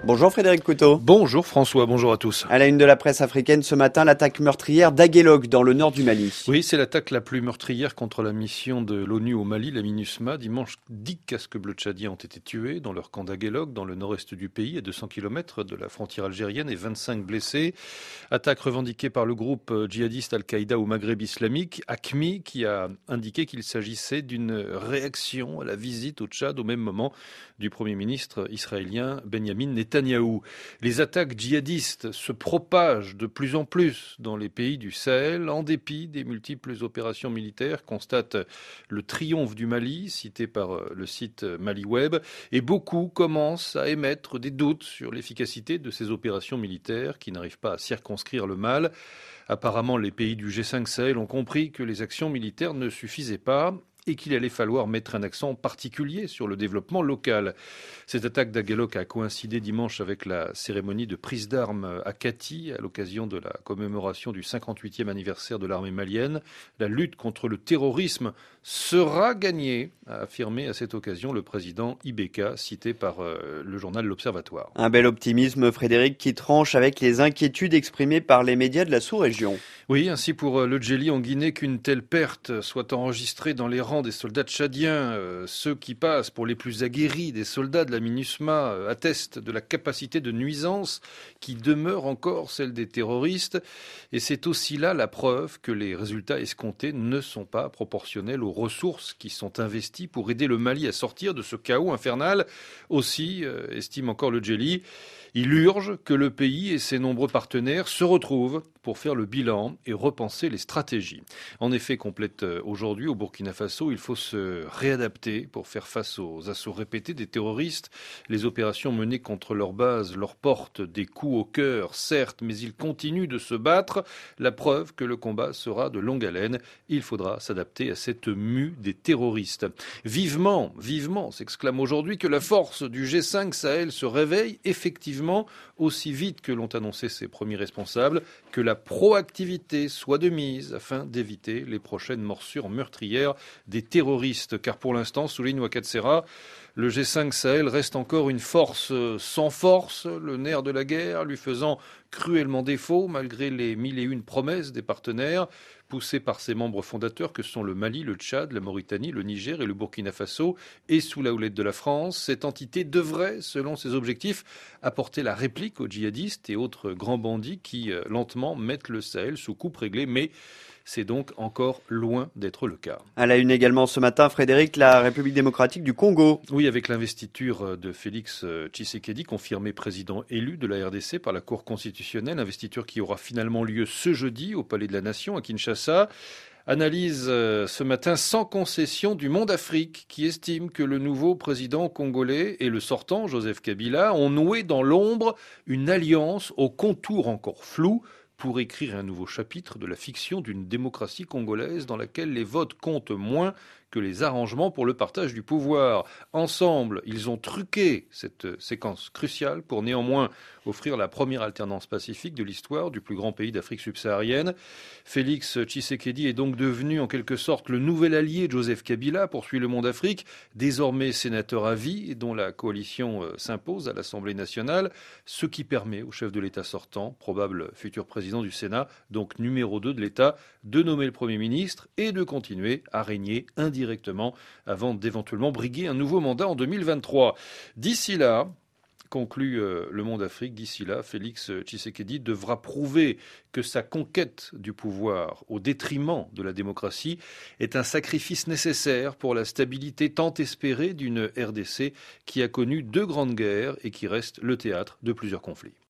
Bonjour Frédéric Couteau. Bonjour François, bonjour à tous. À la une de la presse africaine ce matin, l'attaque meurtrière d'Aguelog dans le nord du Mali. Oui, c'est l'attaque la plus meurtrière contre la mission de l'ONU au Mali, la MINUSMA. Dimanche, 10 casques bleus tchadiens ont été tués dans leur camp d'Aguelog, dans le nord-est du pays, à 200 km de la frontière algérienne, et 25 blessés. Attaque revendiquée par le groupe djihadiste Al-Qaïda au Maghreb islamique, AQMI, qui a indiqué qu'il s'agissait d'une réaction à la visite au Tchad au même moment du Premier ministre israélien Benyamin Netanyahou. Les attaques djihadistes se propagent de plus en plus dans les pays du Sahel, en dépit des multiples opérations militaires, constate le triomphe du Mali, cité par le site MaliWeb, et beaucoup commencent à émettre des doutes sur l'efficacité de ces opérations militaires qui n'arrivent pas à circonscrire le mal. Apparemment, les pays du G5 Sahel ont compris que les actions militaires ne suffisaient pas et qu'il allait falloir mettre un accent particulier sur le développement local. Cette attaque d'Aguelog a coïncidé dimanche avec la cérémonie de prise d'armes à Kati, à l'occasion de la commémoration du 58e anniversaire de l'armée malienne. La lutte contre le terrorisme sera gagnée, a affirmé à cette occasion le président Ibeka, cité par le journal L'Observatoire. Un bel optimisme, Frédéric, qui tranche avec les inquiétudes exprimées par les médias de la sous-région. Oui, ainsi pour le Djeli en Guinée qu'une telle perte soit enregistrée dans les rangs des soldats tchadiens. Ceux qui passent pour les plus aguerris des soldats de la MINUSMA attestent de la capacité de nuisance qui demeure encore celle des terroristes. Et c'est aussi là la preuve que les résultats escomptés ne sont pas proportionnels aux ressources qui sont investies pour aider le Mali à sortir de ce chaos infernal. Aussi, estime encore le Djeli, il urge que le pays et ses nombreux partenaires se retrouvent pour faire le bilan et repenser les stratégies. En effet, complète aujourd'hui au Burkina Faso, il faut se réadapter pour faire face aux assauts répétés des terroristes. Les opérations menées contre leur base leur portent des coups au cœur, certes, mais ils continuent de se battre. La preuve que le combat sera de longue haleine. Il faudra s'adapter à cette mue des terroristes. Vivement, vivement, s'exclame aujourd'hui que la force du G5 Sahel se réveille effectivement aussi vite que l'ont annoncé ses premiers responsables, que la proactivité soit de mise afin d'éviter les prochaines morsures meurtrières des terroristes. Car pour l'instant, souligne Ouakhatsera, le G5 Sahel reste encore une force sans force, le nerf de la guerre lui faisant cruellement défaut malgré les 1001 promesses des partenaires poussés par ses membres fondateurs que sont le Mali, le Tchad, la Mauritanie, le Niger et le Burkina Faso. Et sous la houlette de la France, cette entité devrait, selon ses objectifs, apporter la réplique aux djihadistes et autres grands bandits qui, lentement, mettent le Sahel sous coupe réglée. Mais c'est donc encore loin d'être le cas. À la une également ce matin, Frédéric, la République démocratique du Congo. Oui, avec l'investiture de Félix Tshisekedi, confirmé président élu de la RDC par la Cour constitutionnelle, investiture qui aura finalement lieu ce jeudi au Palais de la Nation à Kinshasa. Analyse ce matin sans concession du Monde Afrique qui estime que le nouveau président congolais et le sortant, Joseph Kabila, ont noué dans l'ombre une alliance aux contours encore flous pour écrire un nouveau chapitre de la fiction d'une démocratie congolaise dans laquelle les votes comptent moins que les arrangements pour le partage du pouvoir. Ensemble, ils ont truqué cette séquence cruciale pour néanmoins offrir la première alternance pacifique de l'histoire du plus grand pays d'Afrique subsaharienne. Félix Tshisekedi est donc devenu en quelque sorte le nouvel allié de Joseph Kabila, poursuit le Monde Afrique, désormais sénateur à vie et dont la coalition s'impose à l'Assemblée nationale, ce qui permet au chef de l'État sortant, probable futur président du Sénat, donc numéro 2 de l'État, de nommer le Premier ministre et de continuer à régner indirectement avant d'éventuellement briguer un nouveau mandat en 2023. D'ici là, conclut Le Monde Afrique, d'ici là, Félix Tshisekedi devra prouver que sa conquête du pouvoir au détriment de la démocratie est un sacrifice nécessaire pour la stabilité tant espérée d'une RDC qui a connu 2 grandes guerres et qui reste le théâtre de plusieurs conflits.